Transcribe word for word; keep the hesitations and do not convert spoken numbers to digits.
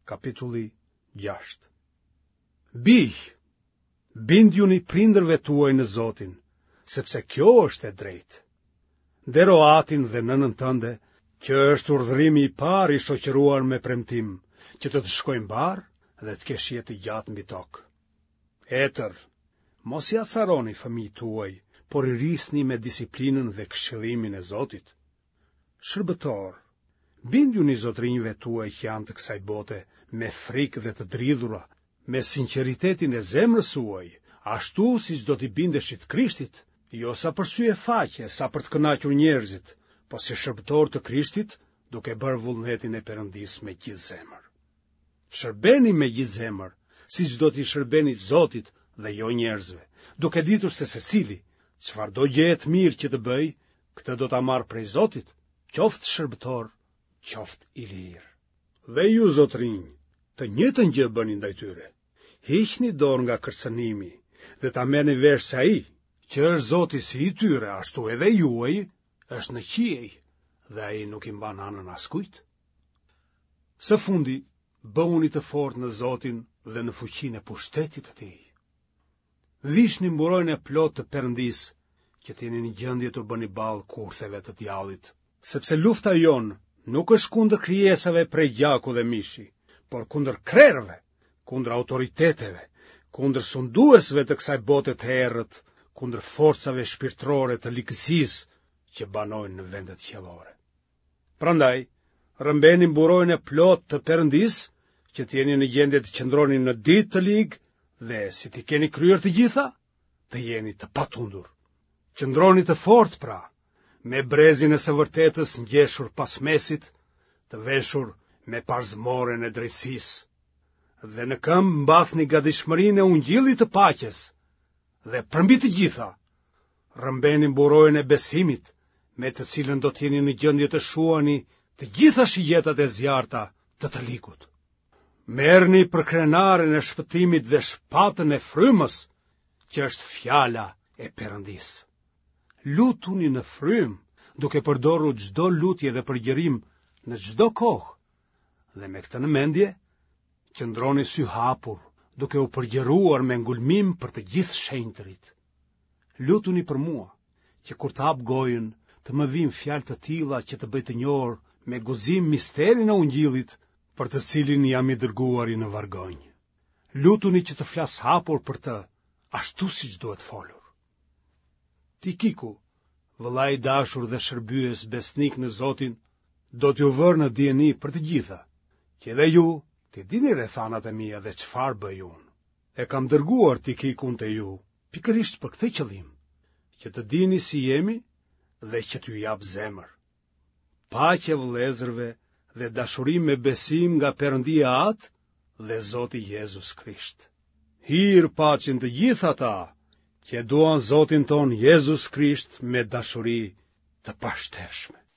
Kapitulli gjashtë. Bij, bindjuni prindërve tuaj në Zotin, sepse kjo është e drejtë. Ndero atin dhe nënën tënde, që është urdhërimi i parë i shoqëruar me premtim, që të të shkojnë barë dhe të kesh jetë i gjatë mbi tokë. Etër, mos i acaroni fëmijët tuaj, por i rrisni me disiplinën dhe këshillimin e Zotit. Shërbëtor, bindjuni zotrinjve tuaj që janë të kësaj bote, me frikë dhe të dridhura, me sinqeritetin e zemrës suaj, ashtu siç do t'i bindeshit Krishtit, jo sa për sy e faqe, sa për të kënaqur njerëzit, po si shërbëtor të Krishtit, duke bërë vullnetin e Perëndis me gjithë zemër. Shërbeni me gjithë zemër, siç do t'i shërbeni Zotit dhe jo njerëzve, duke ditur se secili, çfarëdo gjë e të mirë që të bëj, këtë do ta marr prej Zotit, qoftë shërbëtor, qoftë i lirë. Dhe ju zotrinj, të njëjtën gjë bëni ndaj tyre. Hiqni dorë nga kërcënimi dhe ta merrni vesh se ai, që është Zoti si i tyre, ashtu edhe juaj, është në qiej dhe ai nuk i mban anën askujt. Së fundi, bëhuni të fortë në Zotin dhe në fuqinë e pushtetit të tij. Vishni mburojnë e plot të Perëndis, që të jeni në gjendje të bëni ballë kurtheve të djallit, sepse lufta jon nuk është kundër krijesave prej gjaku dhe mishi, por kundër krerëve, kundër autoriteteve, kundër sunduesve të kësaj bote të errët, kundër forcave shpirtërore të likësisë që banojnë në vendet qiellore. Prandaj, rrëmbeni mburojnë e plot të Perëndis, që të jeni në gjendje të qëndroni në ditë të ligë, dhe si t'i keni kryer të gjitha, të jeni të patundur. Qëndroni të fortë pra, me brezin e së vërtetës ngjeshur pas mesit, të veshur me parzmoren e drejtësisë, dhe në këmbë mbathni gatishmërinë e ungjillit të paqes, dhe përmbi të gjitha, rrëmbeni mburojën e besimit, me të cilën do t'jeni në gjendje të shuani të gjitha shijetat e zjarta të të likut. Merrni për krenaren e shpëtimit dhe shpatën e frymës, që është fjala e Perëndis. Lutuni në frymë, duke përdorur çdo lutje dhe përgjërim në çdo kohë, dhe me këtë në mendje, qëndroni sy hapur, duke u përgjëruar me ngulmim për të gjithë shenjtërit. Lutuni për mua, që kur të hap gojën, të më vijnë fjalë të tilla që të bëj të njohur me guxim misterin e ungjillit, për të cilin jam i dërguari në vargonjë. Lutuni që të flas hapur për të, ashtu siç duhet folur. Tikiku, vëllai i dashur dhe shërbyes besnik në Zotin, do t'ju vërë në dieni për të gjitha, që edhe ju të dini rrethanat e mia dhe çfarë bëj unë. E kam dërguar Tikikun te ju, pikërisht për këtë qëllim, që të dini si jemi dhe që t'ju jap zemër. Paqe vëllezërve dhe dashuri me besim nga Perëndia atë dhe Zoti Jezus Krisht. Hir paqen të gjithë ata që duan Zotin ton Jezus Krisht me dashuri të pashtershme.